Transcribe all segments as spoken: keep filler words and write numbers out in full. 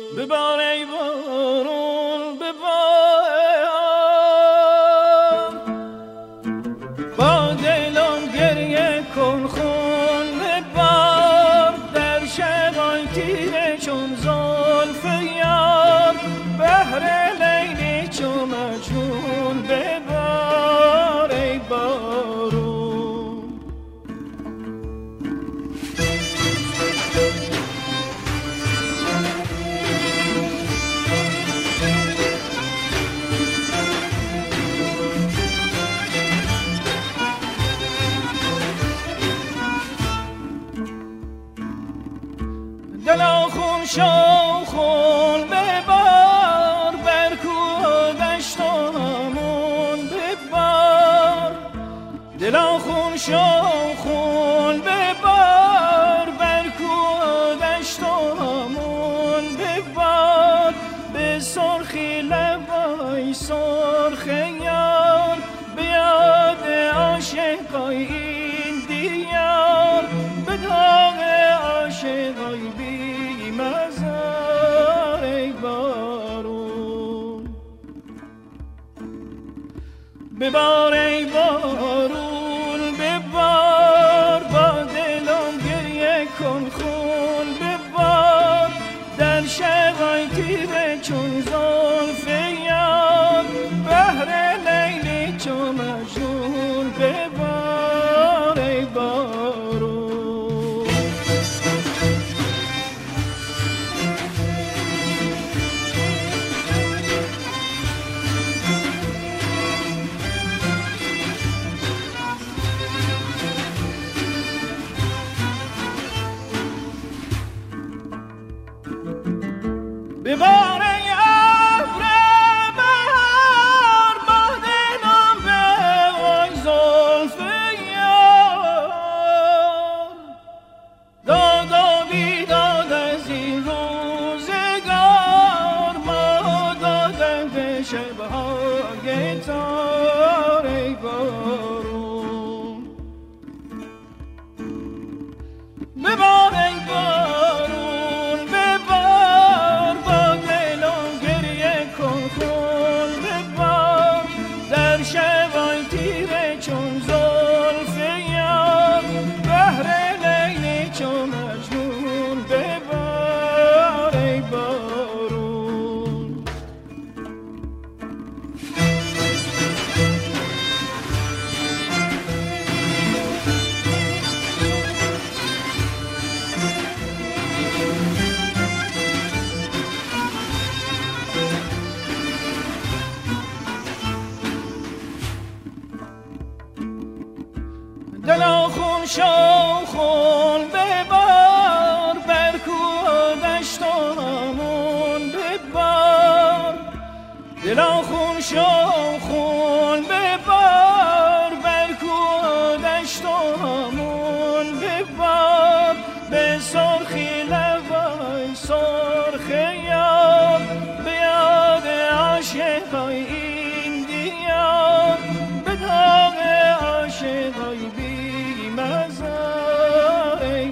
ببار ای بارون ببار، با دلم گریه کن خون ببار، در شبای تیره چون زلف یار، بهر لیلی چون مجنون ببار ای بارون. دلا خون شو خون ببار، بر کوه دشت و همون ببار، دلا خون شو خون ببار، بر کوه دشت و همون ببار، به سرخی لبای سرخ یار، به یاد عاشقای این دیار، به داغ عاشقای بی مزار ای بارون. ببار ای بارون ببار، با دلم گریه کن خون ببار، در شبای تیره چون زلف یار، بهر لیلی چون مجنون ببار ای بارون. ببار ای ابر بهار، با دلم بوای زلف یار، داد و بیداد از این روزگار، ما دادن به شبهای تار ای بارون. ببار ای بارون ببار، با دلم گریه کن خون ببار، در شبای تیره چون زلف یار، بهر لیلی چون مجنون ببار ای بارون. دلا خون شو خون ببار، بر کوه دشت و همون ببار، دلا خون شو خون ببار، بر کوه دشت و همون ببار، به سرخی لبای سرخ یار، به یاد عاشقای این دیار، به داغ عاشقای بی مزار ای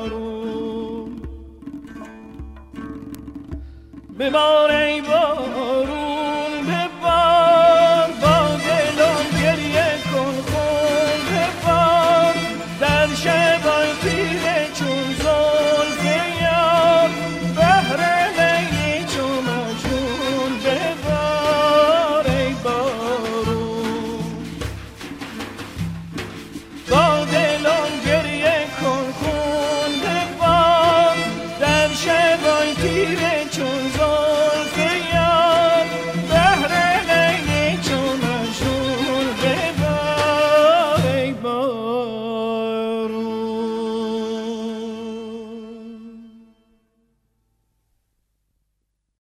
بارون. ببار ای بارون